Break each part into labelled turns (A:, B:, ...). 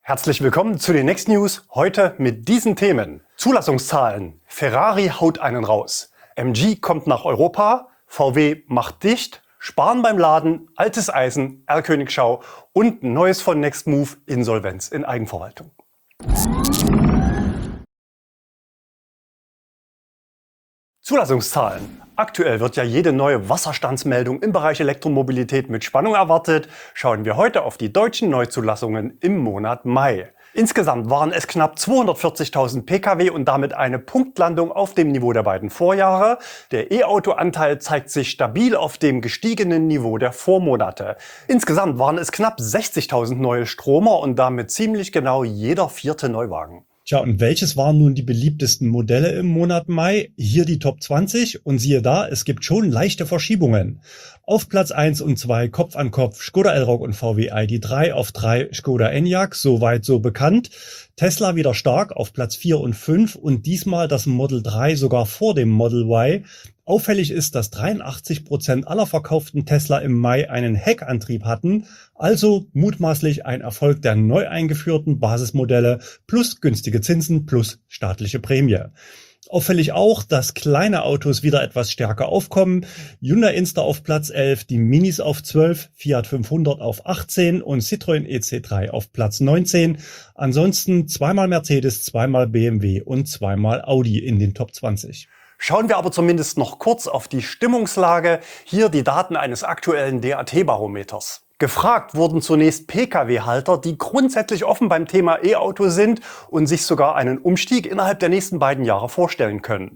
A: Herzlich willkommen zu den Next News, heute mit diesen Themen. Zulassungszahlen, Ferrari haut einen raus, MG kommt nach Europa, VW macht dicht, Sparen beim Laden, altes Eisen, R-Königschau und Neues von Nextmove, Insolvenz in Eigenverwaltung. Zulassungszahlen. Aktuell wird ja jede neue Wasserstandsmeldung im Bereich Elektromobilität mit Spannung erwartet. Schauen wir heute auf die deutschen Neuzulassungen im Monat Mai. Insgesamt waren es knapp 240.000 Pkw und damit eine Punktlandung auf dem Niveau der beiden Vorjahre. Der E-Auto-Anteil zeigt sich stabil auf dem gestiegenen Niveau der Vormonate. Insgesamt waren es knapp 60.000 neue Stromer und damit ziemlich genau jeder vierte Neuwagen.
B: Tja, und welches waren nun die beliebtesten Modelle im Monat Mai? Hier die Top 20 und siehe da, es gibt schon leichte Verschiebungen. Auf Platz 1 und 2 Kopf an Kopf Škoda Elroq und VW ID.3, auf 3 Škoda Enyaq, soweit so bekannt. Tesla wieder stark auf Platz 4 und 5 und diesmal das Model 3 sogar vor dem Model Y. Auffällig ist, dass 83% aller verkauften Tesla im Mai einen Heckantrieb hatten, also mutmaßlich ein Erfolg der neu eingeführten Basismodelle plus günstige Zinsen plus staatliche Prämie. Auffällig auch, dass kleine Autos wieder etwas stärker aufkommen. Hyundai Inster auf Platz 11, die Minis auf 12, Fiat 500 auf 18 und Citroën EC3 auf Platz 19. Ansonsten zweimal Mercedes, zweimal BMW und zweimal Audi in den Top 20.
A: Schauen wir aber zumindest noch kurz auf die Stimmungslage. Hier die Daten eines aktuellen DAT-Barometers. Gefragt wurden zunächst Pkw-Halter, die grundsätzlich offen beim Thema E-Auto sind und sich sogar einen Umstieg innerhalb der nächsten beiden Jahre vorstellen können.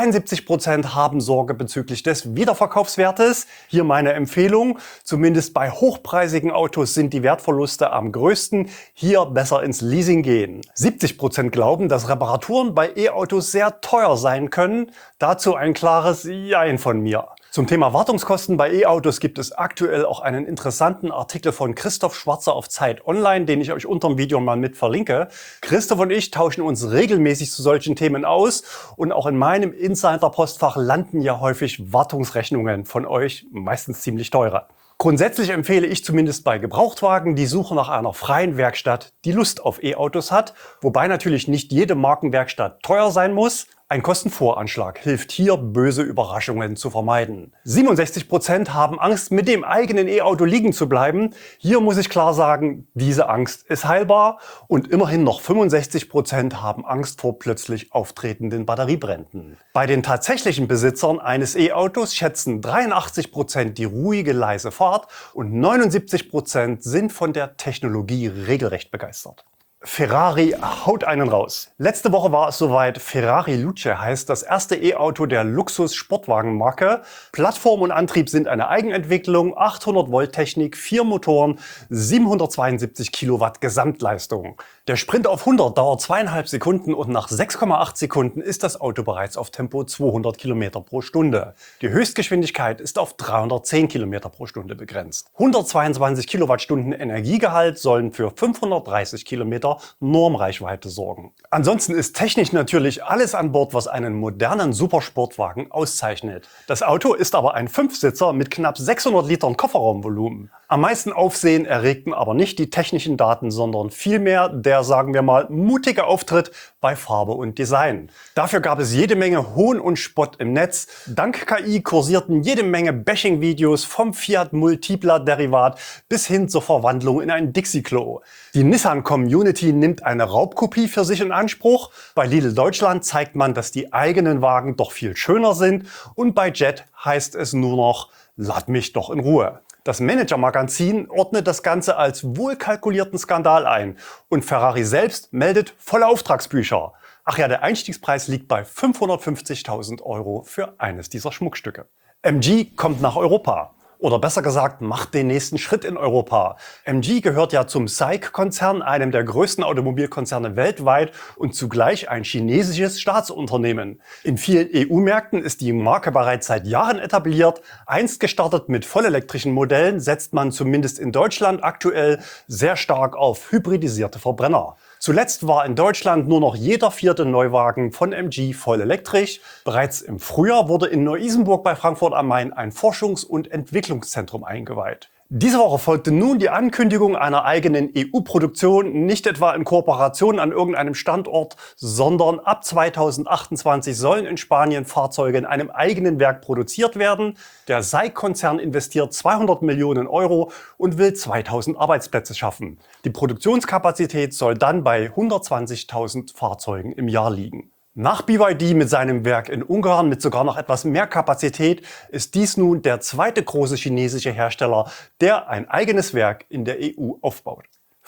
A: 72% haben Sorge bezüglich des Wiederverkaufswertes. Hier meine Empfehlung. Zumindest bei hochpreisigen Autos sind die Wertverluste am größten. Hier besser ins Leasing gehen. 70% glauben, dass Reparaturen bei E-Autos sehr teuer sein können. Dazu ein klares Jein von mir. Zum Thema Wartungskosten bei E-Autos gibt es aktuell auch einen interessanten Artikel von Christoph Schwarzer auf Zeit Online, den ich euch unter dem Video mal mit verlinke. Christoph und ich tauschen uns regelmäßig zu solchen Themen aus und auch in meinem Insider-Postfach landen ja häufig Wartungsrechnungen von euch, meistens ziemlich teure. Grundsätzlich empfehle ich zumindest bei Gebrauchtwagen die Suche nach einer freien Werkstatt, die Lust auf E-Autos hat, wobei natürlich nicht jede Markenwerkstatt teuer sein muss. Ein Kostenvoranschlag hilft hier, böse Überraschungen zu vermeiden. 67% haben Angst, mit dem eigenen E-Auto liegen zu bleiben. Hier muss ich klar sagen, diese Angst ist heilbar und immerhin noch 65% haben Angst vor plötzlich auftretenden Batteriebränden. Bei den tatsächlichen Besitzern eines E-Autos schätzen 83% die ruhige, leise Fahrt und 79% sind von der Technologie regelrecht begeistert. Ferrari haut einen raus. Letzte Woche war es soweit. Ferrari Luce heißt das erste E-Auto der Luxus-Sportwagenmarke. Plattform und Antrieb sind eine Eigenentwicklung, 800 Volt Technik, 4 Motoren, 772 Kilowatt Gesamtleistung. Der Sprint auf 100 dauert 2,5 Sekunden und nach 6,8 Sekunden ist das Auto bereits auf Tempo 200 Kilometer pro Stunde. Die Höchstgeschwindigkeit ist auf 310 Kilometer pro Stunde begrenzt. 122 Kilowattstunden Energiegehalt sollen für 530 Kilometer Normreichweite sorgen. Ansonsten ist technisch natürlich alles an Bord, was einen modernen Supersportwagen auszeichnet. Das Auto ist aber ein 5-Sitzer mit knapp 600 Litern Kofferraumvolumen. Am meisten Aufsehen erregten aber nicht die technischen Daten, sondern vielmehr der, sagen wir mal, mutige Auftritt bei Farbe und Design. Dafür gab es jede Menge Hohn und Spott im Netz. Dank KI kursierten jede Menge Bashing-Videos vom Fiat Multipla-Derivat bis hin zur Verwandlung in ein Dixie-Klo. Die Nissan-Community nimmt eine Raubkopie für sich in Anspruch. Bei Lidl Deutschland zeigt man, dass die eigenen Wagen doch viel schöner sind. Und bei Jet heißt es nur noch, lad mich doch in Ruhe. Das Manager-Magazin ordnet das Ganze als wohlkalkulierten Skandal ein und Ferrari selbst meldet volle Auftragsbücher. Ach ja, der Einstiegspreis liegt bei 550.000 € für eines dieser Schmuckstücke. MG kommt nach Europa. Oder besser gesagt, macht den nächsten Schritt in Europa. MG gehört ja zum SAIC-Konzern, einem der größten Automobilkonzerne weltweit und zugleich ein chinesisches Staatsunternehmen. In vielen EU-Märkten ist die Marke bereits seit Jahren etabliert. Einst gestartet mit vollelektrischen Modellen, setzt man zumindest in Deutschland aktuell sehr stark auf hybridisierte Verbrenner. Zuletzt war in Deutschland nur noch jeder 4. Neuwagen von MG voll elektrisch. Bereits im Frühjahr wurde in Neu-Isenburg bei Frankfurt am Main ein Forschungs- und Entwicklungszentrum eingeweiht. Diese Woche folgte nun die Ankündigung einer eigenen EU-Produktion, nicht etwa in Kooperation an irgendeinem Standort, sondern ab 2028 sollen in Spanien Fahrzeuge in einem eigenen Werk produziert werden. Der SAIC-Konzern investiert 200 Millionen Euro und will 2000 Arbeitsplätze schaffen. Die Produktionskapazität soll dann bei 120.000 Fahrzeugen im Jahr liegen. Nach BYD mit seinem Werk in Ungarn mit sogar noch etwas mehr Kapazität ist dies nun der zweite große chinesische Hersteller, der ein eigenes Werk in der EU aufbaut.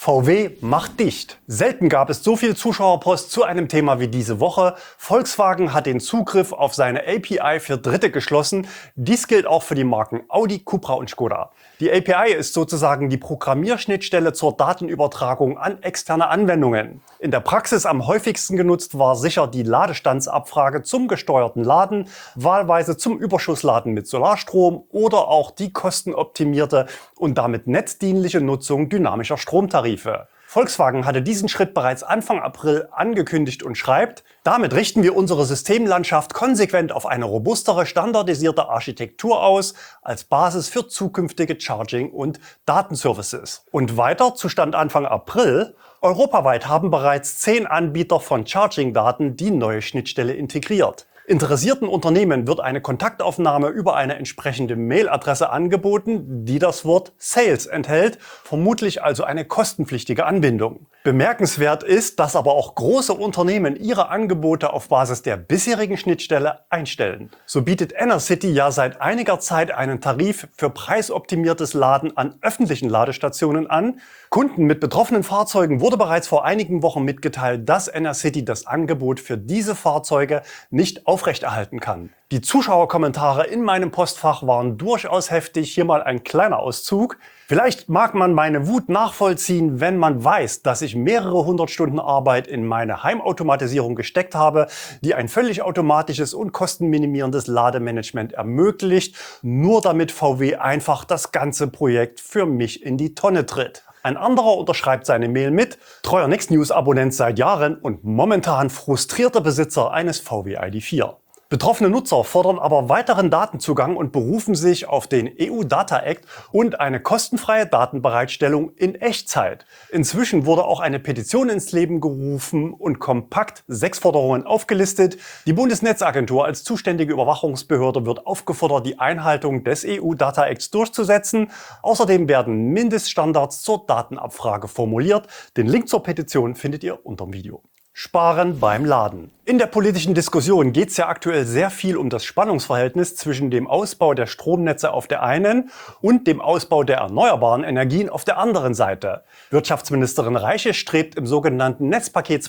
A: VW macht dicht. Selten gab es so viel Zuschauerpost zu einem Thema wie diese Woche. Volkswagen hat den Zugriff auf seine API für Dritte geschlossen. Dies gilt auch für die Marken Audi, Cupra und Skoda. Die API ist sozusagen die Programmierschnittstelle zur Datenübertragung an externe Anwendungen. In der Praxis am häufigsten genutzt war sicher die Ladestandsabfrage zum gesteuerten Laden, wahlweise zum Überschussladen mit Solarstrom oder auch die kostenoptimierte und damit netzdienliche Nutzung dynamischer Stromtarife. Volkswagen hatte diesen Schritt bereits Anfang April angekündigt und schreibt: Damit richten wir unsere Systemlandschaft konsequent auf eine robustere, standardisierte Architektur aus, als Basis für zukünftige Charging- und Datenservices. Und weiter zu Stand Anfang April: Europaweit haben bereits 10 Anbieter von Charging-Daten die neue Schnittstelle integriert. Interessierten Unternehmen wird eine Kontaktaufnahme über eine entsprechende Mailadresse angeboten, die das Wort Sales enthält, vermutlich also eine kostenpflichtige Anbindung. Bemerkenswert ist, dass aber auch große Unternehmen ihre Angebote auf Basis der bisherigen Schnittstelle einstellen. So bietet Enercity ja seit einiger Zeit einen Tarif für preisoptimiertes Laden an öffentlichen Ladestationen an. Kunden mit betroffenen Fahrzeugen wurde bereits vor einigen Wochen mitgeteilt, dass Enercity das Angebot für diese Fahrzeuge nicht aufrechterhalten kann. Die Zuschauerkommentare in meinem Postfach waren durchaus heftig. Hier mal ein kleiner Auszug. Vielleicht mag man meine Wut nachvollziehen, wenn man weiß, dass ich mehrere 100 Stunden Arbeit in meine Heimautomatisierung gesteckt habe, die ein völlig automatisches und kostenminimierendes Lademanagement ermöglicht, nur damit VW einfach das ganze Projekt für mich in die Tonne tritt. Ein anderer unterschreibt seine Mail mit: treuer Next-News-Abonnent seit Jahren und momentan frustrierter Besitzer eines VW ID.4. Betroffene Nutzer fordern aber weiteren Datenzugang und berufen sich auf den EU Data Act und eine kostenfreie Datenbereitstellung in Echtzeit. Inzwischen wurde auch eine Petition ins Leben gerufen und kompakt 6 Forderungen aufgelistet. Die Bundesnetzagentur als zuständige Überwachungsbehörde wird aufgefordert, die Einhaltung des EU Data Acts durchzusetzen. Außerdem werden Mindeststandards zur Datenabfrage formuliert. Den Link zur Petition findet ihr unter dem Video. Sparen beim Laden. In der politischen Diskussion geht es ja aktuell sehr viel um das Spannungsverhältnis zwischen dem Ausbau der Stromnetze auf der einen und dem Ausbau der erneuerbaren Energien auf der anderen Seite. Wirtschaftsministerin Reiche strebt im sogenannten Netzpaket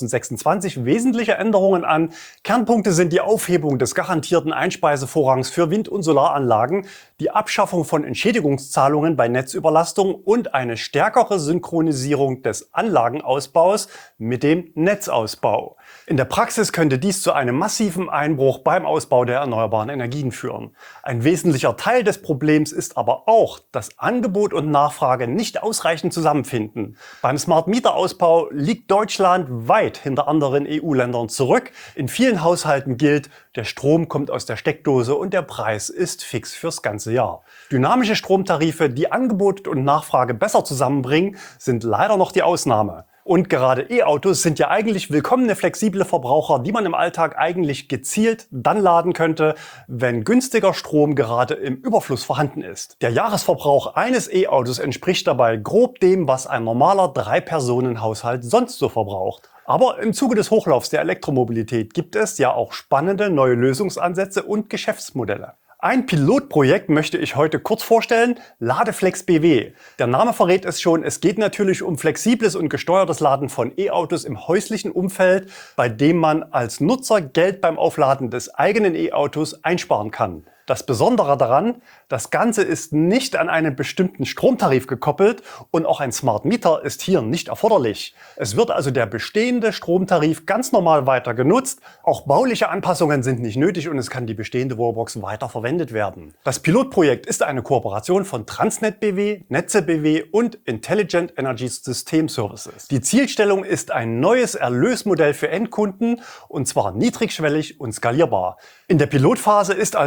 A: 2026 wesentliche Änderungen an. Kernpunkte sind die Aufhebung des garantierten Einspeisevorrangs für Wind- und Solaranlagen, die Abschaffung von Entschädigungszahlungen bei Netzüberlastung und eine stärkere Synchronisierung des Anlagenausbaus mit dem Netzausbau. In der Praxis könnte dies zu einem massiven Einbruch beim Ausbau der erneuerbaren Energien führen. Ein wesentlicher Teil des Problems ist aber auch, dass Angebot und Nachfrage nicht ausreichend zusammenfinden. Beim Smart-Meter-Ausbau liegt Deutschland weit hinter anderen EU-Ländern zurück. In vielen Haushalten gilt, der Strom kommt aus der Steckdose und der Preis ist fix fürs ganze Jahr. Dynamische Stromtarife, die Angebot und Nachfrage besser zusammenbringen, sind leider noch die Ausnahme. Und gerade E-Autos sind ja eigentlich willkommene flexible Verbraucher, die man im Alltag eigentlich gezielt dann laden könnte, wenn günstiger Strom gerade im Überfluss vorhanden ist. Der Jahresverbrauch eines E-Autos entspricht dabei grob dem, was ein normaler 3-Personen-Haushalt sonst so verbraucht. Aber im Zuge des Hochlaufs der Elektromobilität gibt es ja auch spannende neue Lösungsansätze und Geschäftsmodelle. Ein Pilotprojekt möchte ich heute kurz vorstellen: Ladeflex BW. Der Name verrät es schon, es geht natürlich um flexibles und gesteuertes Laden von E-Autos im häuslichen Umfeld, bei dem man als Nutzer Geld beim Aufladen des eigenen E-Autos einsparen kann. Das Besondere daran: Das Ganze ist nicht an einen bestimmten Stromtarif gekoppelt und auch ein Smart Meter ist hier nicht erforderlich. Es wird also der bestehende Stromtarif ganz normal weiter genutzt. Auch bauliche Anpassungen sind nicht nötig und es kann die bestehende Wallbox weiter verwendet werden. Das Pilotprojekt ist eine Kooperation von Transnet BW, Netze BW und Intelligent Energy System Services. Die Zielstellung ist ein neues Erlösmodell für Endkunden, und zwar niedrigschwellig und skalierbar. In der Pilotphase ist als Vergütung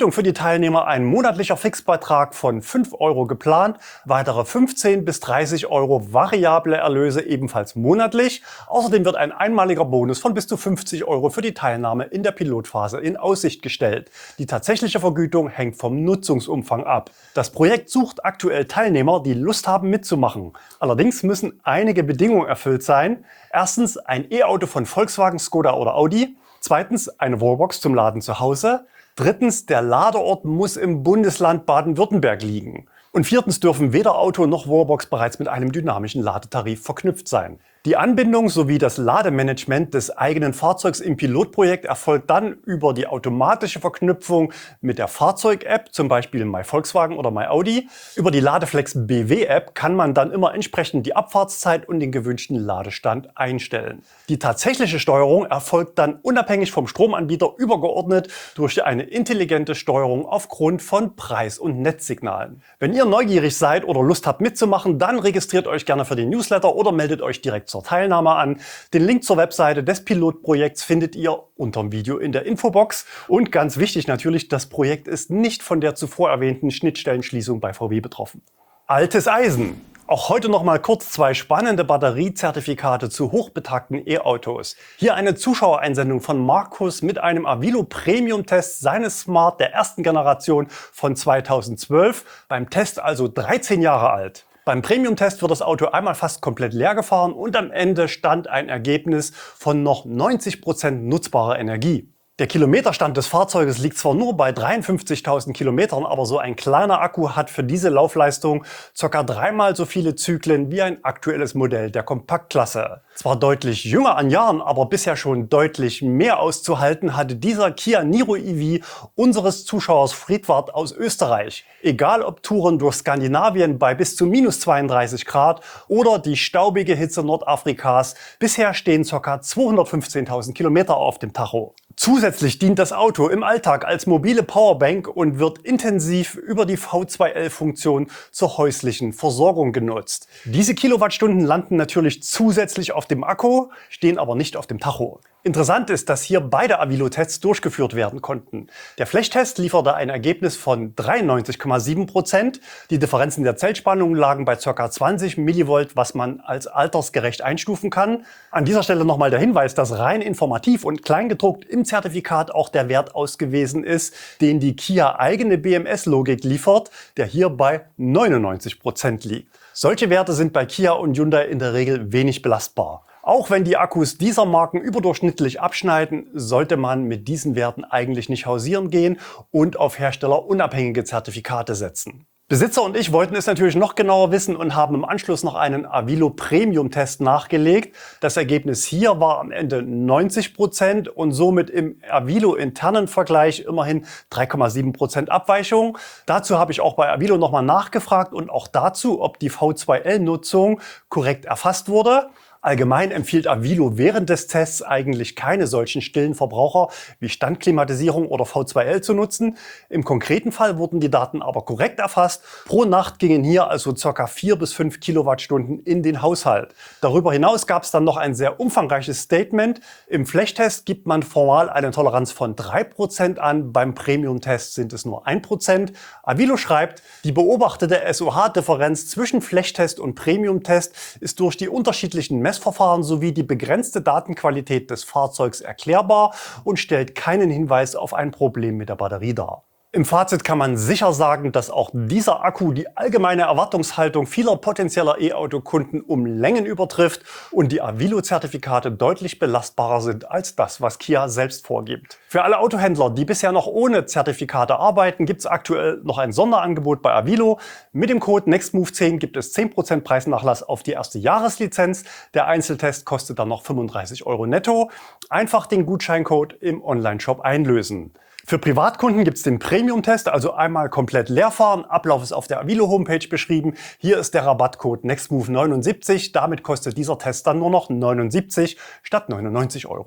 A: Vergütung für die Teilnehmer ein monatlicher Fixbeitrag von 5 Euro geplant, weitere 15 bis 30 Euro variable Erlöse ebenfalls monatlich. Außerdem wird ein einmaliger Bonus von bis zu 50 Euro für die Teilnahme in der Pilotphase in Aussicht gestellt. Die tatsächliche Vergütung hängt vom Nutzungsumfang ab. Das Projekt sucht aktuell Teilnehmer, die Lust haben mitzumachen. Allerdings müssen einige Bedingungen erfüllt sein. Erstens ein E-Auto von Volkswagen, Skoda oder Audi. Zweitens eine Wallbox zum Laden zu Hause. Drittens, der Ladeort muss im Bundesland Baden-Württemberg liegen. Und viertens dürfen weder Auto noch Wallbox bereits mit einem dynamischen Ladetarif verknüpft sein. Die Anbindung sowie das Lademanagement des eigenen Fahrzeugs im Pilotprojekt erfolgt dann über die automatische Verknüpfung mit der Fahrzeug-App, zum Beispiel MyVolkswagen oder MyAudi. Über die Ladeflex BW-App kann man dann immer entsprechend die Abfahrtszeit und den gewünschten Ladestand einstellen. Die tatsächliche Steuerung erfolgt dann unabhängig vom Stromanbieter übergeordnet durch eine intelligente Steuerung aufgrund von Preis- und Netzsignalen. Wenn ihr neugierig seid oder Lust habt mitzumachen, dann registriert euch gerne für den Newsletter oder meldet euch direkt zur Teilnahme an. Den Link zur Webseite des Pilotprojekts findet ihr unter dem Video in der Infobox. Und ganz wichtig natürlich, das Projekt ist nicht von der zuvor erwähnten Schnittstellenschließung bei VW betroffen. Altes Eisen. Auch heute noch mal kurz 2 spannende Batteriezertifikate zu hochbetagten E-Autos. Hier eine Zuschauereinsendung von Markus mit einem Avilo Premium-Test seines Smart der ersten Generation von 2012. Beim Test also 13 Jahre alt. Beim Premium-Test wird das Auto einmal fast komplett leer gefahren und am Ende stand ein Ergebnis von noch 90% nutzbarer Energie. Der Kilometerstand des Fahrzeuges liegt zwar nur bei 53.000 Kilometern, aber so ein kleiner Akku hat für diese Laufleistung ca. 3-mal so viele Zyklen wie ein aktuelles Modell der Kompaktklasse. Zwar deutlich jünger an Jahren, aber bisher schon deutlich mehr auszuhalten, hatte dieser Kia Niro EV unseres Zuschauers Friedwart aus Österreich. Egal ob Touren durch Skandinavien bei bis zu minus 32 Grad oder die staubige Hitze Nordafrikas, bisher stehen ca. 215.000 Kilometer auf dem Tacho. Zusätzlich dient das Auto im Alltag als mobile Powerbank und wird intensiv über die V2L-Funktion zur häuslichen Versorgung genutzt. Diese Kilowattstunden landen natürlich zusätzlich auf dem Akku, stehen aber nicht auf dem Tacho. Interessant ist, dass hier beide Avilo-Tests durchgeführt werden konnten. Der Flächtest lieferte ein Ergebnis von 93,7%. Die Differenzen der Zellspannung lagen bei ca. 20 mV, was man als altersgerecht einstufen kann. An dieser Stelle nochmal der Hinweis, dass rein informativ und kleingedruckt im Zertifikat auch der Wert ausgewiesen ist, den die Kia eigene BMS-Logik liefert, der hier bei 99% liegt. Solche Werte sind bei Kia und Hyundai in der Regel wenig belastbar. Auch wenn die Akkus dieser Marken überdurchschnittlich abschneiden, sollte man mit diesen Werten eigentlich nicht hausieren gehen und auf herstellerunabhängige Zertifikate setzen. Besitzer und ich wollten es natürlich noch genauer wissen und haben im Anschluss noch einen Avilo Premium-Test nachgelegt. Das Ergebnis hier war am Ende 90% und somit im Avilo internen Vergleich immerhin 3,7% Abweichung. Dazu habe ich auch bei Avilo nochmal nachgefragt und auch dazu, ob die V2L-Nutzung korrekt erfasst wurde. Allgemein empfiehlt Avilo während des Tests eigentlich keine solchen stillen Verbraucher wie Standklimatisierung oder V2L zu nutzen. Im konkreten Fall wurden die Daten aber korrekt erfasst. Pro Nacht gingen hier also ca. 4 bis 5 Kilowattstunden in den Haushalt. Darüber hinaus gab es dann noch ein sehr umfangreiches Statement. Im Flächtest gibt man formal eine Toleranz von 3% an, beim Premium-Test sind es nur 1%. Avilo schreibt, die beobachtete SOH-Differenz zwischen Flächtest und Premium-Test ist durch die unterschiedlichen Messverfahren sowie die begrenzte Datenqualität des Fahrzeugs erklärbar und stellt keinen Hinweis auf ein Problem mit der Batterie dar. Im Fazit kann man sicher sagen, dass auch dieser Akku die allgemeine Erwartungshaltung vieler potenzieller E-Auto-Kunden um Längen übertrifft und die Avilo-Zertifikate deutlich belastbarer sind als das, was Kia selbst vorgibt. Für alle Autohändler, die bisher noch ohne Zertifikate arbeiten, gibt es aktuell noch ein Sonderangebot bei Avilo. Mit dem Code NEXTMOVE10 gibt es 10% Preisnachlass auf die erste Jahreslizenz. Der Einzeltest kostet dann noch 35 Euro netto. Einfach den Gutscheincode im Onlineshop einlösen. Für Privatkunden gibt es den Premium-Test, also einmal komplett leer fahren. Ablauf ist auf der Avilo-Homepage beschrieben. Hier ist der Rabattcode NEXTMOVE79. Damit kostet dieser Test dann nur noch 79 statt 99 Euro.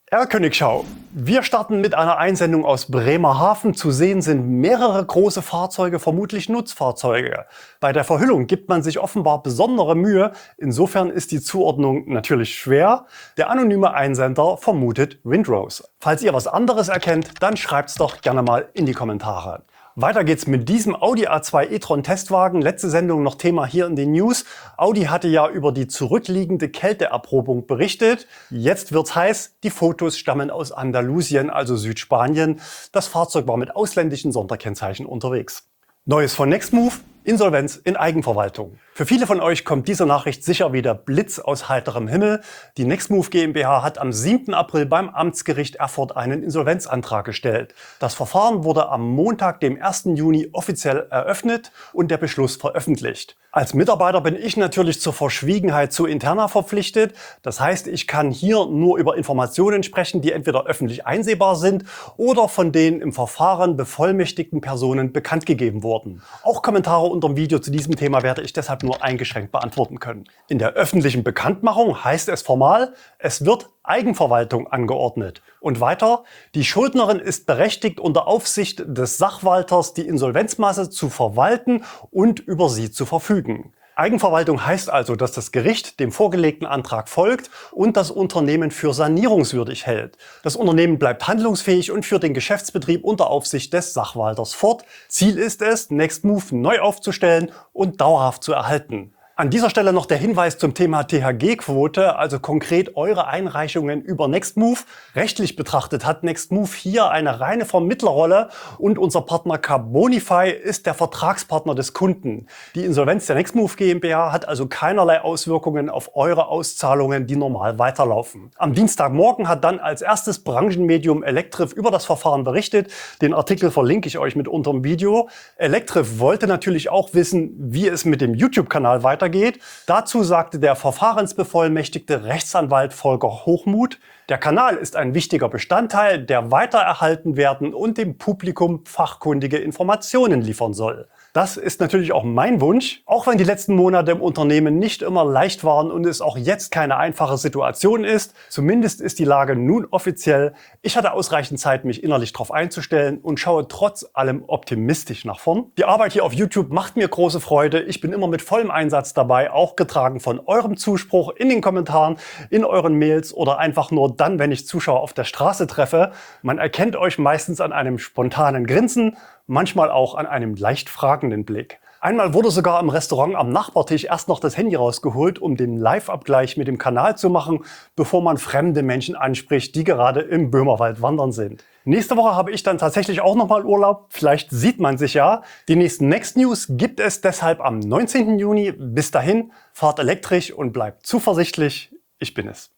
A: Erlkönigschau. Wir starten mit einer Einsendung aus Bremerhaven. Zu sehen sind mehrere große Fahrzeuge, vermutlich Nutzfahrzeuge. Bei der Verhüllung gibt man sich offenbar besondere Mühe. Insofern ist die Zuordnung natürlich schwer. Der anonyme Einsender vermutet Windrose. Falls ihr was anderes erkennt, dann schreibt's doch gerne mal in die Kommentare. Weiter geht's mit diesem Audi A2 e-tron Testwagen. Letzte Sendung noch Thema hier in den News. Audi hatte ja über die zurückliegende Kälteerprobung berichtet. Jetzt wird's heiß. Die Fotos stammen aus Andalusien, also Südspanien. Das Fahrzeug war mit ausländischen Sonderkennzeichen unterwegs. Neues von Nextmove: Insolvenz in Eigenverwaltung. Für viele von euch kommt diese Nachricht sicher wie der Blitz aus heiterem Himmel. Die Nextmove GmbH hat am 7. April beim Amtsgericht Erfurt einen Insolvenzantrag gestellt. Das Verfahren wurde am Montag, dem 1. Juni, offiziell eröffnet und der Beschluss veröffentlicht. Als Mitarbeiter bin ich natürlich zur Verschwiegenheit zu Interna verpflichtet. Das heißt, ich kann hier nur über Informationen sprechen, die entweder öffentlich einsehbar sind oder von den im Verfahren bevollmächtigten Personen bekannt gegeben wurden. Auch Kommentare unter dem Video zu diesem Thema werde ich deshalb nur eingeschränkt beantworten können. In der öffentlichen Bekanntmachung heißt es formal, es wird Eigenverwaltung angeordnet. Und weiter, die Schuldnerin ist berechtigt, unter Aufsicht des Sachwalters die Insolvenzmasse zu verwalten und über sie zu verfügen. Eigenverwaltung heißt also, dass das Gericht dem vorgelegten Antrag folgt und das Unternehmen für sanierungswürdig hält. Das Unternehmen bleibt handlungsfähig und führt den Geschäftsbetrieb unter Aufsicht des Sachwalters fort. Ziel ist es, Nextmove neu aufzustellen und dauerhaft zu erhalten. An dieser Stelle noch der Hinweis zum Thema THG-Quote, also konkret eure Einreichungen über Nextmove. Rechtlich betrachtet hat Nextmove hier eine reine Vermittlerrolle und unser Partner Carbonify ist der Vertragspartner des Kunden. Die Insolvenz der Nextmove GmbH hat also keinerlei Auswirkungen auf eure Auszahlungen, die normal weiterlaufen. Am Dienstagmorgen hat dann als erstes Branchenmedium Electrif über das Verfahren berichtet. Den Artikel verlinke ich euch mit unterm Video. Electrif wollte natürlich auch wissen, wie es mit dem YouTube-Kanal weitergeht. Dazu sagte der verfahrensbevollmächtigte Rechtsanwalt Volker Hochmuth: Der Kanal ist ein wichtiger Bestandteil, der weiter erhalten werden und dem Publikum fachkundige Informationen liefern soll. Das ist natürlich auch mein Wunsch, auch wenn die letzten Monate im Unternehmen nicht immer leicht waren und es auch jetzt keine einfache Situation ist. Zumindest ist die Lage nun offiziell. Ich hatte ausreichend Zeit, mich innerlich darauf einzustellen und schaue trotz allem optimistisch nach vorn. Die Arbeit hier auf YouTube macht mir große Freude. Ich bin immer mit vollem Einsatz dabei, auch getragen von eurem Zuspruch in den Kommentaren, in euren Mails oder einfach nur dann, wenn ich Zuschauer auf der Straße treffe. Man erkennt euch meistens an einem spontanen Grinsen, manchmal auch an einem leicht fragenden Blick. Einmal wurde sogar im Restaurant am Nachbartisch erst noch das Handy rausgeholt, um den Live-Abgleich mit dem Kanal zu machen, bevor man fremde Menschen anspricht, die gerade im Böhmerwald wandern sind. Nächste Woche habe ich dann tatsächlich auch nochmal Urlaub. Vielleicht sieht man sich ja. Die nächsten Next News gibt es deshalb am 19. Juni. Bis dahin, fahrt elektrisch und bleibt zuversichtlich. Ich bin es.